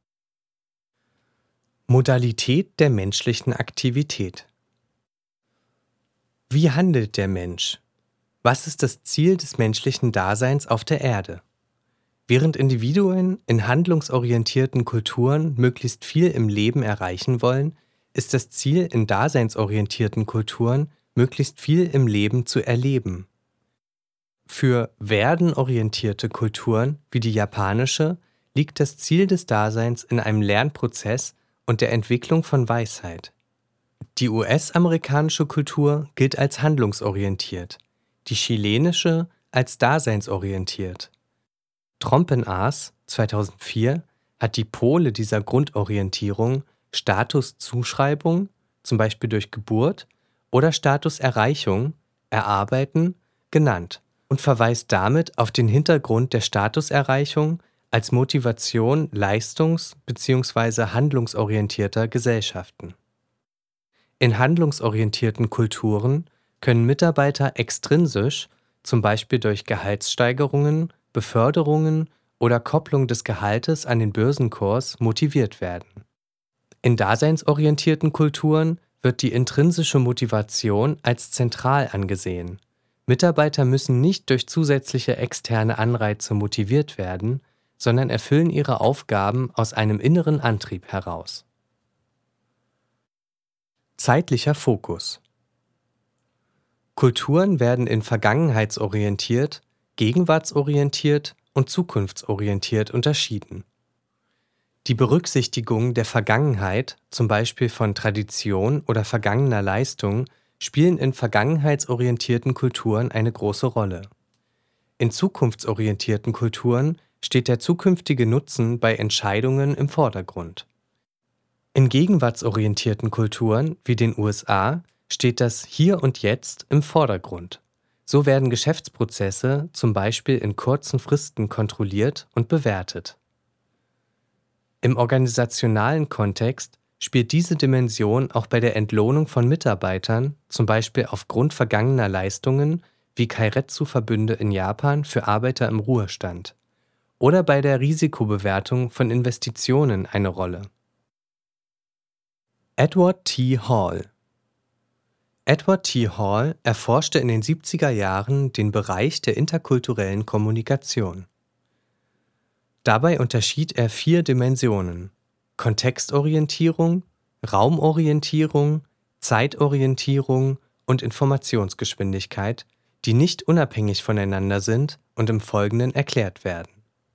Modalität der menschlichen Aktivität. Wie handelt der Mensch? Was ist das Ziel des menschlichen Daseins auf der Erde? Während Individuen in handlungsorientierten Kulturen möglichst viel im Leben erreichen wollen, ist das Ziel in daseinsorientierten Kulturen, möglichst viel im Leben zu erleben. Für werdenorientierte Kulturen wie die japanische liegt das Ziel des Daseins in einem Lernprozess und der Entwicklung von Weisheit. Die U S-amerikanische Kultur gilt als handlungsorientiert, die chilenische als daseinsorientiert. Trompenaars zweitausendvier hat die Pole dieser Grundorientierung Statuszuschreibung, zum Beispiel durch Geburt, oder Statuserreichung, Erarbeiten, genannt und verweist damit auf den Hintergrund der Statuserreichung als Motivation leistungs- bzw. handlungsorientierter Gesellschaften. In handlungsorientierten Kulturen können Mitarbeiter extrinsisch, zum Beispiel durch Gehaltssteigerungen, Beförderungen oder Kopplung des Gehaltes an den Börsenkurs, motiviert werden. In daseinsorientierten Kulturen wird die intrinsische Motivation als zentral angesehen. Mitarbeiter müssen nicht durch zusätzliche externe Anreize motiviert werden, sondern erfüllen ihre Aufgaben aus einem inneren Antrieb heraus. Zeitlicher Fokus. Kulturen werden in vergangenheitsorientiert, gegenwartsorientiert und zukunftsorientiert unterschieden. Die Berücksichtigung der Vergangenheit, zum Beispiel von Tradition oder vergangener Leistung, spielen in vergangenheitsorientierten Kulturen eine große Rolle. In zukunftsorientierten Kulturen steht der zukünftige Nutzen bei Entscheidungen im Vordergrund. In gegenwartsorientierten Kulturen wie den U S A steht das Hier und Jetzt im Vordergrund. So werden Geschäftsprozesse zum Beispiel in kurzen Fristen kontrolliert und bewertet. Im organisationalen Kontext spielt diese Dimension auch bei der Entlohnung von Mitarbeitern, zum Beispiel aufgrund vergangener Leistungen wie Keiretsu-Verbünde in Japan für Arbeiter im Ruhestand, oder bei der Risikobewertung von Investitionen eine Rolle. Edward T. Hall. Edward T. Hall erforschte in den siebziger Jahren den Bereich der interkulturellen Kommunikation. Dabei unterschied er vier Dimensionen: Kontextorientierung, Raumorientierung, Zeitorientierung und Informationsgeschwindigkeit, die nicht unabhängig voneinander sind und im Folgenden erklärt werden.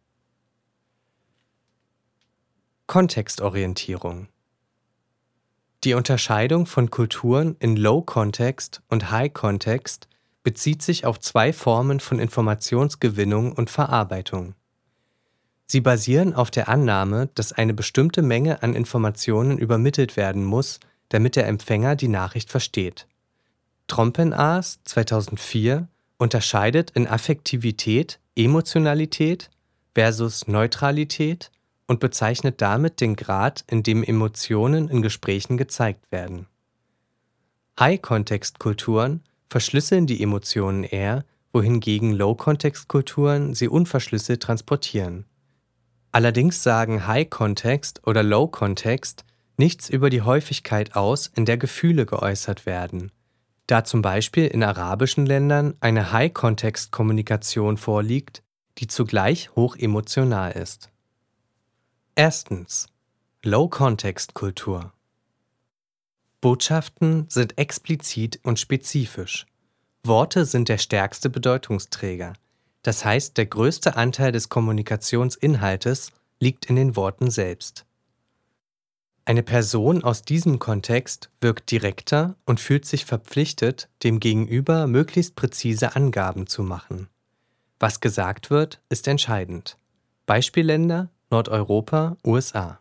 Kontextorientierung. Die Unterscheidung von Kulturen in Low-Context und High-Context bezieht sich auf zwei Formen von Informationsgewinnung und Verarbeitung. Sie basieren auf der Annahme, dass eine bestimmte Menge an Informationen übermittelt werden muss, damit der Empfänger die Nachricht versteht. Trompenaars zweitausendvier unterscheidet in Affektivität, Emotionalität versus Neutralität und bezeichnet damit den Grad, in dem Emotionen in Gesprächen gezeigt werden. High-Context-Kulturen verschlüsseln die Emotionen eher, wohingegen Low-Context-Kulturen sie unverschlüsselt transportieren. Allerdings sagen High-Context oder Low-Context nichts über die Häufigkeit aus, in der Gefühle geäußert werden, da zum Beispiel in arabischen Ländern eine High-Context-Kommunikation vorliegt, die zugleich hochemotional ist. Erstens. Low-Context-Kultur. Botschaften sind explizit und spezifisch. Worte sind der stärkste Bedeutungsträger. Das heißt, der größte Anteil des Kommunikationsinhaltes liegt in den Worten selbst. Eine Person aus diesem Kontext wirkt direkter und fühlt sich verpflichtet, dem Gegenüber möglichst präzise Angaben zu machen. Was gesagt wird, ist entscheidend. Beispielländer: Nordeuropa, U S A.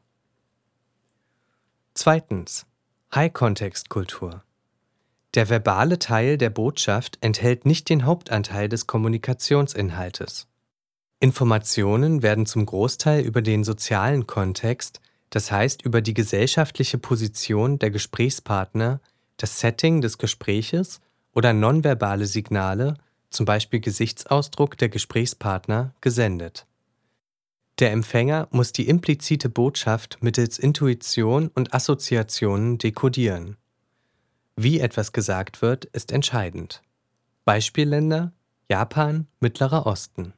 Zweitens. High-Context-Kultur. Der verbale Teil der Botschaft enthält nicht den Hauptanteil des Kommunikationsinhaltes. Informationen werden zum Großteil über den sozialen Kontext, das heißt über die gesellschaftliche Position der Gesprächspartner, das Setting des Gespräches oder nonverbale Signale, zum Beispiel Gesichtsausdruck der Gesprächspartner, gesendet. Der Empfänger muss die implizite Botschaft mittels Intuition und Assoziationen dekodieren. Wie etwas gesagt wird, ist entscheidend. Beispielländer: Japan, Mittlerer Osten.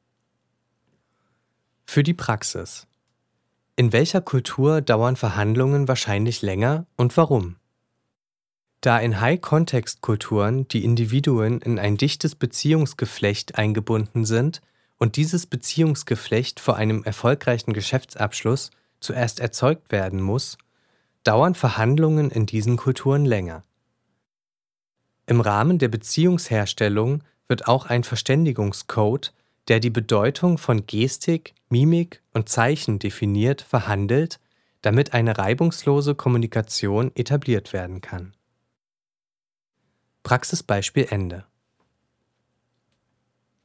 Für die Praxis. In welcher Kultur dauern Verhandlungen wahrscheinlich länger und warum? Da in High-Context-Kulturen die Individuen in ein dichtes Beziehungsgeflecht eingebunden sind und dieses Beziehungsgeflecht vor einem erfolgreichen Geschäftsabschluss zuerst erzeugt werden muss, dauern Verhandlungen in diesen Kulturen länger. Im Rahmen der Beziehungsherstellung wird auch ein Verständigungscode, der die Bedeutung von Gestik, Mimik und Zeichen definiert, verhandelt, damit eine reibungslose Kommunikation etabliert werden kann. Praxisbeispiel Ende.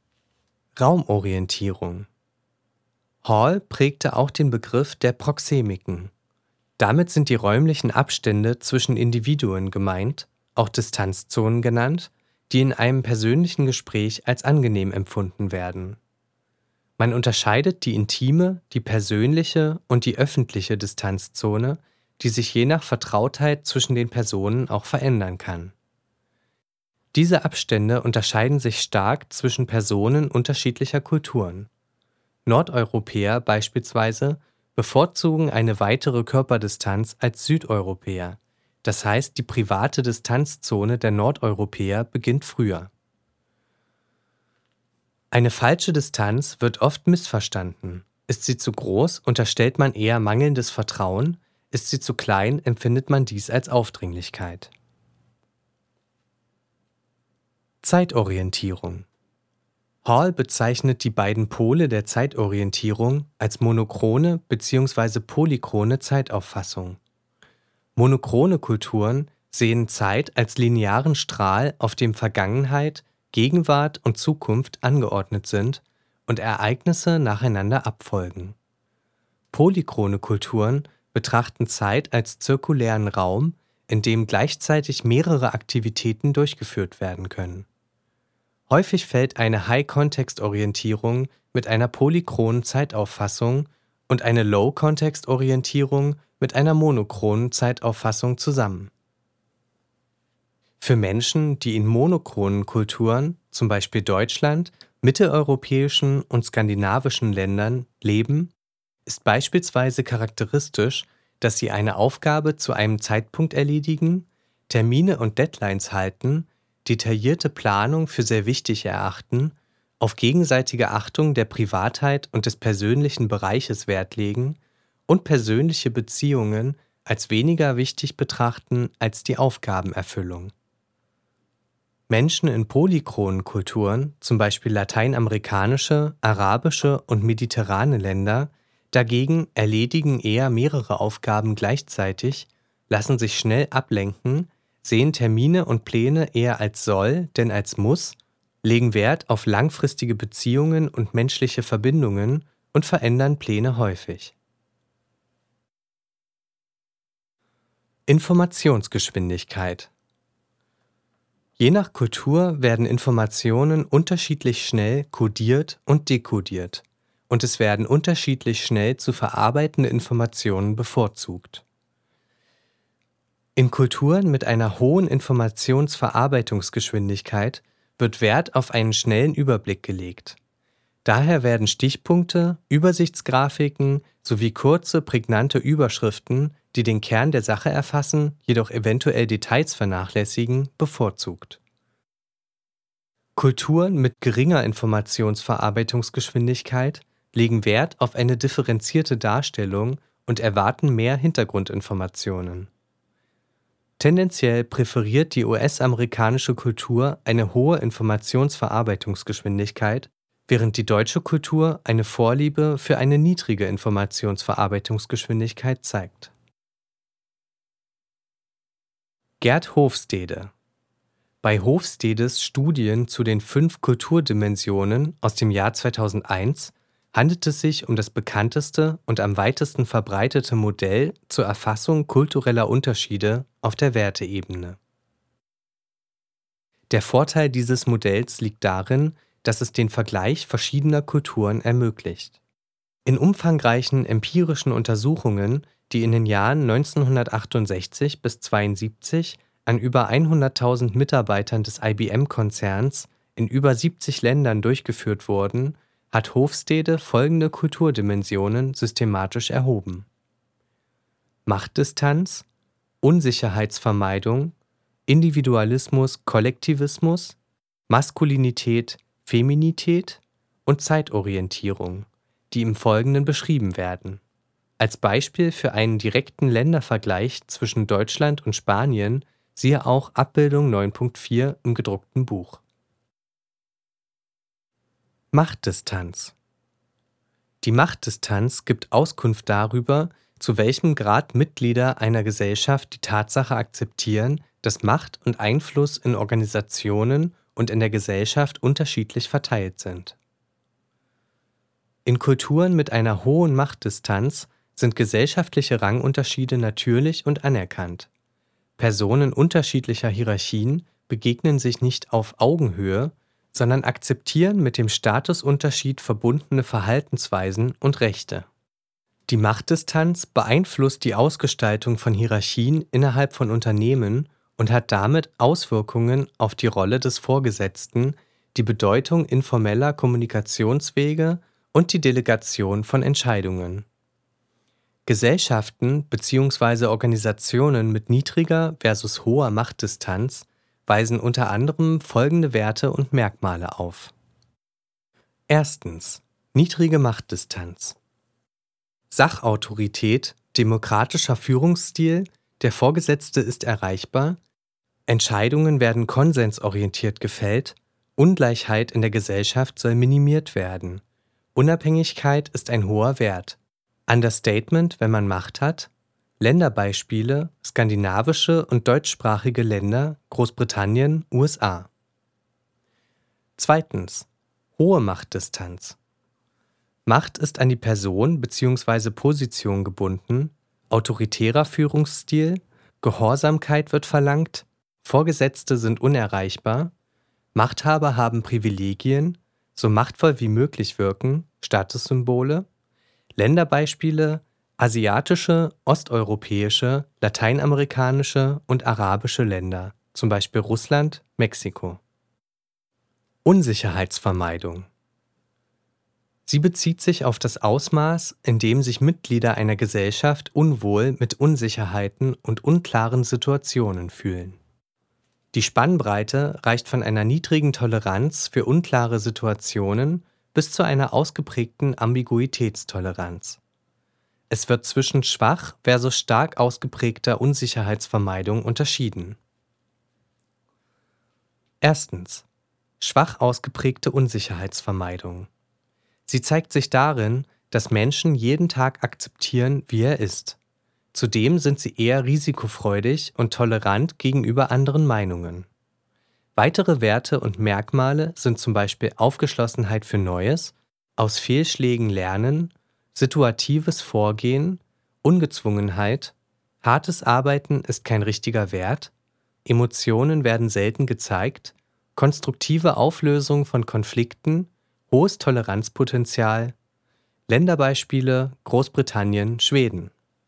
Raumorientierung. Hall prägte auch den Begriff der Proxemiken. Damit sind die räumlichen Abstände zwischen Individuen gemeint, auch Distanzzonen genannt, die in einem persönlichen Gespräch als angenehm empfunden werden. Man unterscheidet die intime, die persönliche und die öffentliche Distanzzone, die sich je nach Vertrautheit zwischen den Personen auch verändern kann. Diese Abstände unterscheiden sich stark zwischen Personen unterschiedlicher Kulturen. Nordeuropäer beispielsweise bevorzugen eine weitere Körperdistanz als Südeuropäer. Das heißt, die private Distanzzone der Nordeuropäer beginnt früher. Eine falsche Distanz wird oft missverstanden. Ist sie zu groß, unterstellt man eher mangelndes Vertrauen, ist sie zu klein, empfindet man dies als Aufdringlichkeit. Zeitorientierung. Hall bezeichnet die beiden Pole der Zeitorientierung als monochrone bzw. polychrone Zeitauffassung. Monochrone Kulturen sehen Zeit als linearen Strahl, auf dem Vergangenheit, Gegenwart und Zukunft angeordnet sind und Ereignisse nacheinander abfolgen. Polychrone Kulturen betrachten Zeit als zirkulären Raum, in dem gleichzeitig mehrere Aktivitäten durchgeführt werden können. Häufig fällt eine High-Context-Orientierung mit einer polychronen Zeitauffassung und eine Low-Context-Orientierung mit einer monochronen Zeitauffassung zusammen. Für Menschen, die in monochronen Kulturen, zum Beispiel Deutschland, mitteleuropäischen und skandinavischen Ländern, leben, ist beispielsweise charakteristisch, dass sie eine Aufgabe zu einem Zeitpunkt erledigen, Termine und Deadlines halten, detaillierte Planung für sehr wichtig erachten, auf gegenseitige Achtung der Privatheit und des persönlichen Bereiches Wert legen und persönliche Beziehungen als weniger wichtig betrachten als die Aufgabenerfüllung. Menschen in polychronen Kulturen, zum Beispiel lateinamerikanische, arabische und mediterrane Länder, dagegen erledigen eher mehrere Aufgaben gleichzeitig, lassen sich schnell ablenken, sehen Termine und Pläne eher als soll denn als muss, legen Wert auf langfristige Beziehungen und menschliche Verbindungen und verändern Pläne häufig. Informationsgeschwindigkeit. Je nach Kultur werden Informationen unterschiedlich schnell kodiert und dekodiert, und es werden unterschiedlich schnell zu verarbeitende Informationen bevorzugt. In Kulturen mit einer hohen Informationsverarbeitungsgeschwindigkeit wird Wert auf einen schnellen Überblick gelegt. Daher werden Stichpunkte, Übersichtsgrafiken sowie kurze, prägnante Überschriften, die den Kern der Sache erfassen, jedoch eventuell Details vernachlässigen, bevorzugt. Kulturen mit geringer Informationsverarbeitungsgeschwindigkeit legen Wert auf eine differenzierte Darstellung und erwarten mehr Hintergrundinformationen. Tendenziell präferiert die U S-amerikanische Kultur eine hohe Informationsverarbeitungsgeschwindigkeit, während die deutsche Kultur eine Vorliebe für eine niedrige Informationsverarbeitungsgeschwindigkeit zeigt. Gerd Hofstede. Bei Hofstedes Studien zu den fünf Kulturdimensionen aus dem Jahr zweitausendeins handelt es sich um das bekannteste und am weitesten verbreitete Modell zur Erfassung kultureller Unterschiede auf der Werteebene. Der Vorteil dieses Modells liegt darin, dass es den Vergleich verschiedener Kulturen ermöglicht. In umfangreichen empirischen Untersuchungen, die in den Jahren neunzehnhundertachtundsechzig bis zweiundsiebzig an über hunderttausend Mitarbeitern des I B M-Konzerns in über siebzig Ländern durchgeführt wurden, hat Hofstede folgende Kulturdimensionen systematisch erhoben: Machtdistanz, Unsicherheitsvermeidung, Individualismus, Kollektivismus, Maskulinität, Feminität und Zeitorientierung, die im Folgenden beschrieben werden. Als Beispiel für einen direkten Ländervergleich zwischen Deutschland und Spanien siehe auch Abbildung neun Punkt vier im gedruckten Buch. Machtdistanz. Die Machtdistanz gibt Auskunft darüber, zu welchem Grad Mitglieder einer Gesellschaft die Tatsache akzeptieren, dass Macht und Einfluss in Organisationen und in der Gesellschaft unterschiedlich verteilt sind. In Kulturen mit einer hohen Machtdistanz sind gesellschaftliche Rangunterschiede natürlich und anerkannt. Personen unterschiedlicher Hierarchien begegnen sich nicht auf Augenhöhe, sondern akzeptieren mit dem Statusunterschied verbundene Verhaltensweisen und Rechte. Die Machtdistanz beeinflusst die Ausgestaltung von Hierarchien innerhalb von Unternehmen und hat damit Auswirkungen auf die Rolle des Vorgesetzten, die Bedeutung informeller Kommunikationswege und die Delegation von Entscheidungen. Gesellschaften bzw. Organisationen mit niedriger versus hoher Machtdistanz weisen unter anderem folgende Werte und Merkmale auf. Erstens. Niedrige Machtdistanz. Sachautorität, demokratischer Führungsstil, der Vorgesetzte ist erreichbar, Entscheidungen werden konsensorientiert gefällt, Ungleichheit in der Gesellschaft soll minimiert werden, Unabhängigkeit ist ein hoher Wert. Understatement, wenn man Macht hat. Länderbeispiele: skandinavische und deutschsprachige Länder, Großbritannien, U S A. Zweitens. Hohe Machtdistanz. Macht ist an die Person bzw. Position gebunden, autoritärer Führungsstil, Gehorsamkeit wird verlangt, Vorgesetzte sind unerreichbar, Machthaber haben Privilegien, so machtvoll wie möglich wirken, Statussymbole. Länderbeispiele: asiatische, osteuropäische, lateinamerikanische und arabische Länder, zum Beispiel Russland, Mexiko. Unsicherheitsvermeidung. Sie bezieht sich auf das Ausmaß, in dem sich Mitglieder einer Gesellschaft unwohl mit Unsicherheiten und unklaren Situationen fühlen. Die Spannbreite reicht von einer niedrigen Toleranz für unklare Situationen bis zu einer ausgeprägten Ambiguitätstoleranz. Es wird zwischen schwach versus stark ausgeprägter Unsicherheitsvermeidung unterschieden. Erstens. Schwach ausgeprägte Unsicherheitsvermeidung. Sie zeigt sich darin, dass Menschen jeden Tag akzeptieren, wie er ist. Zudem sind sie eher risikofreudig und tolerant gegenüber anderen Meinungen. Weitere Werte und Merkmale sind zum Beispiel Aufgeschlossenheit für Neues, aus Fehlschlägen lernen, situatives Vorgehen, Ungezwungenheit, hartes Arbeiten ist kein richtiger Wert, Emotionen werden selten gezeigt, konstruktive Auflösung von Konflikten, hohes Toleranzpotenzial. Länderbeispiele: Großbritannien, Schweden.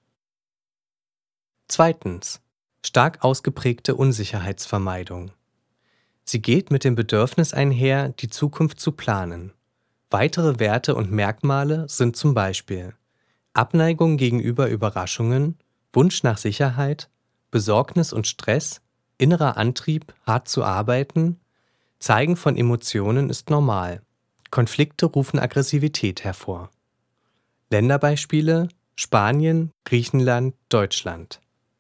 Zweitens. Stark ausgeprägte Unsicherheitsvermeidung. Sie geht mit dem Bedürfnis einher, die Zukunft zu planen. Weitere Werte und Merkmale sind zum Beispiel Abneigung gegenüber Überraschungen, Wunsch nach Sicherheit, Besorgnis und Stress, innerer Antrieb, hart zu arbeiten, Zeigen von Emotionen ist normal. Konflikte rufen Aggressivität hervor. Länderbeispiele: Spanien, Griechenland, Deutschland.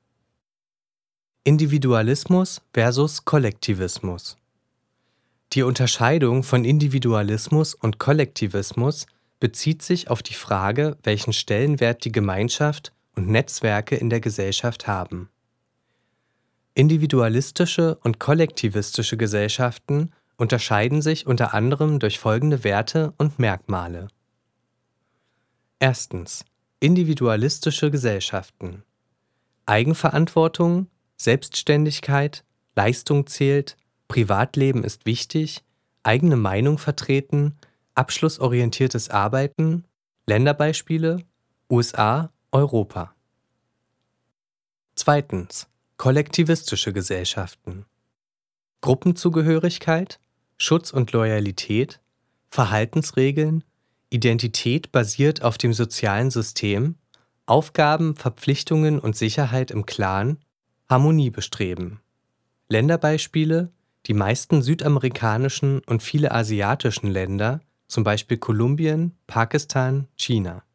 Individualismus versus Kollektivismus. Die Unterscheidung von Individualismus und Kollektivismus bezieht sich auf die Frage, welchen Stellenwert die Gemeinschaft und Netzwerke in der Gesellschaft haben. Individualistische und kollektivistische Gesellschaften unterscheiden sich unter anderem durch folgende Werte und Merkmale. Erstens. Individualistische Gesellschaften. Eigenverantwortung, Selbstständigkeit, Leistung zählt, Privatleben ist wichtig, eigene Meinung vertreten, abschlussorientiertes Arbeiten, Länderbeispiele: U S A, Europa. Zweitens. Kollektivistische Gesellschaften. Gruppenzugehörigkeit, Schutz und Loyalität, Verhaltensregeln, Identität basiert auf dem sozialen System, Aufgaben, Verpflichtungen und Sicherheit im Clan, Harmonie bestreben. Länderbeispiele: die meisten südamerikanischen und viele asiatischen Länder, zum Beispiel Kolumbien, Pakistan, China.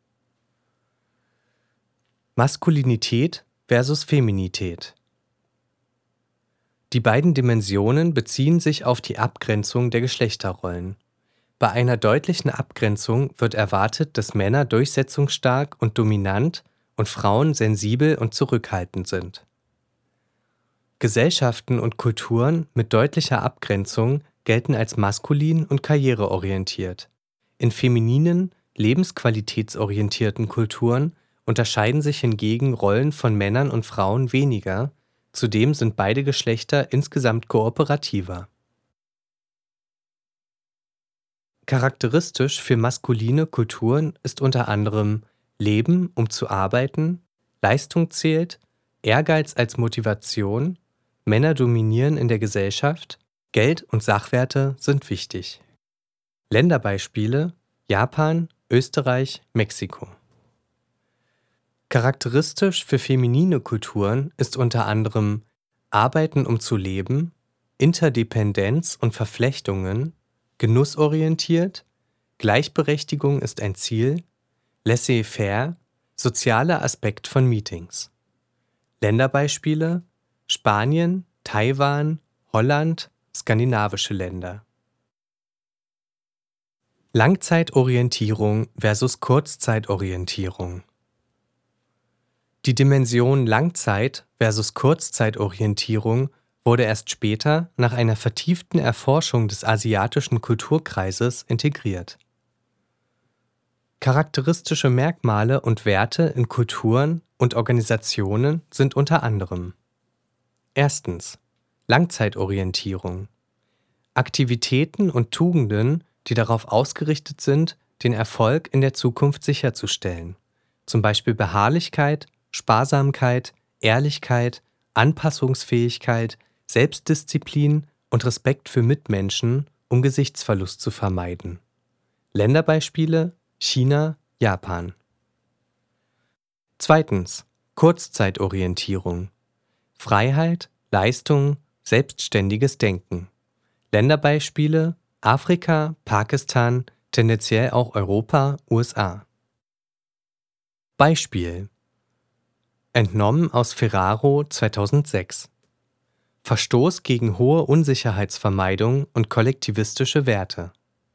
Maskulinität versus Feminität. Die beiden Dimensionen beziehen sich auf die Abgrenzung der Geschlechterrollen. Bei einer deutlichen Abgrenzung wird erwartet, dass Männer durchsetzungsstark und dominant und Frauen sensibel und zurückhaltend sind. Gesellschaften und Kulturen mit deutlicher Abgrenzung gelten als maskulin und karriereorientiert. In femininen, lebensqualitätsorientierten Kulturen unterscheiden sich hingegen Rollen von Männern und Frauen weniger, zudem sind beide Geschlechter insgesamt kooperativer. Charakteristisch für maskuline Kulturen ist unter anderem Leben, um zu arbeiten, Leistung zählt, Ehrgeiz als Motivation, Männer dominieren in der Gesellschaft, Geld und Sachwerte sind wichtig. Länderbeispiele: Japan, Österreich, Mexiko. Charakteristisch für feminine Kulturen ist unter anderem Arbeiten, um zu leben, Interdependenz und Verflechtungen, genussorientiert, Gleichberechtigung ist ein Ziel, laissez-faire, sozialer Aspekt von Meetings. Länderbeispiele: Spanien, Taiwan, Holland, skandinavische Länder. Langzeitorientierung versus Kurzzeitorientierung. Die Dimension Langzeit versus Kurzzeitorientierung wurde erst später nach einer vertieften Erforschung des asiatischen Kulturkreises integriert. Charakteristische Merkmale und Werte in Kulturen und Organisationen sind unter anderem: Erstens. Langzeitorientierung. Aktivitäten und Tugenden, die darauf ausgerichtet sind, den Erfolg in der Zukunft sicherzustellen, zum Beispiel Beharrlichkeit, Sparsamkeit, Ehrlichkeit, Anpassungsfähigkeit, Selbstdisziplin und Respekt für Mitmenschen, um Gesichtsverlust zu vermeiden. Länderbeispiele: China, Japan. Zweitens. Kurzzeitorientierung. Freiheit, Leistung, selbstständiges Denken. Länderbeispiele: Afrika, Pakistan, tendenziell auch Europa, U S A. Beispiel: Entnommen aus Ferraro zweitausendsechs. Verstoß gegen hohe Unsicherheitsvermeidung und kollektivistische Werte.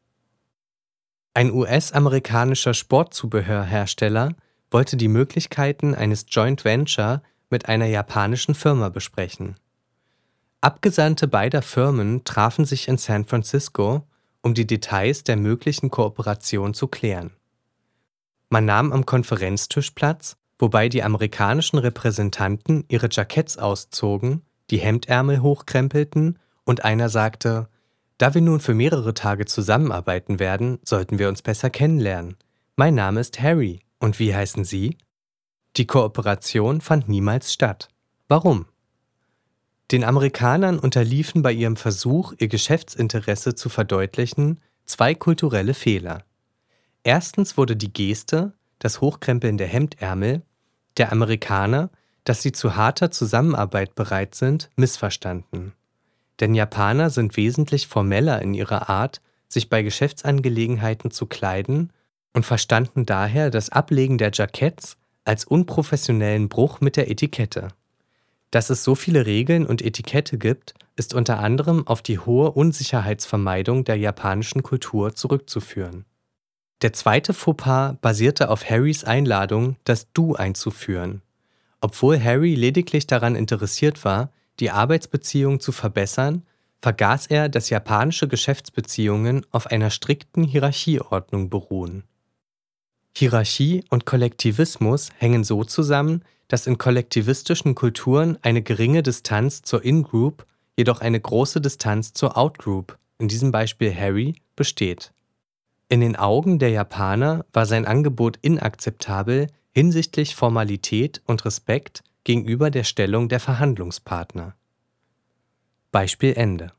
Ein U S-amerikanischer Sportzubehörhersteller wollte die Möglichkeiten eines Joint Venture mit einer japanischen Firma besprechen. Abgesandte beider Firmen trafen sich in San Francisco, um die Details der möglichen Kooperation zu klären. Man nahm am Konferenztisch Platz, wobei die amerikanischen Repräsentanten ihre Jacketts auszogen, die Hemdärmel hochkrempelten und einer sagte: Da wir nun für mehrere Tage zusammenarbeiten werden, sollten wir uns besser kennenlernen. Mein Name ist Harry. Und wie heißen Sie? Die Kooperation fand niemals statt. Warum? Den Amerikanern unterliefen bei ihrem Versuch, ihr Geschäftsinteresse zu verdeutlichen, zwei kulturelle Fehler. Erstens wurde die Geste, das Hochkrempeln der Hemdärmel, der Amerikaner, dass sie zu harter Zusammenarbeit bereit sind, missverstanden. Denn Japaner sind wesentlich formeller in ihrer Art, sich bei Geschäftsangelegenheiten zu kleiden und verstanden daher das Ablegen der Jacketts als unprofessionellen Bruch mit der Etikette. Dass es so viele Regeln und Etikette gibt, ist unter anderem auf die hohe Unsicherheitsvermeidung der japanischen Kultur zurückzuführen. Der zweite Fauxpas basierte auf Harrys Einladung, das Du einzuführen. Obwohl Harry lediglich daran interessiert war, die Arbeitsbeziehung zu verbessern, vergaß er, dass japanische Geschäftsbeziehungen auf einer strikten Hierarchieordnung beruhen. Hierarchie und Kollektivismus hängen so zusammen, dass in kollektivistischen Kulturen eine geringe Distanz zur In-Group, jedoch eine große Distanz zur Out-Group, in diesem Beispiel Harry, besteht. In den Augen der Japaner war sein Angebot inakzeptabel hinsichtlich Formalität und Respekt gegenüber der Stellung der Verhandlungspartner. Beispiel Ende.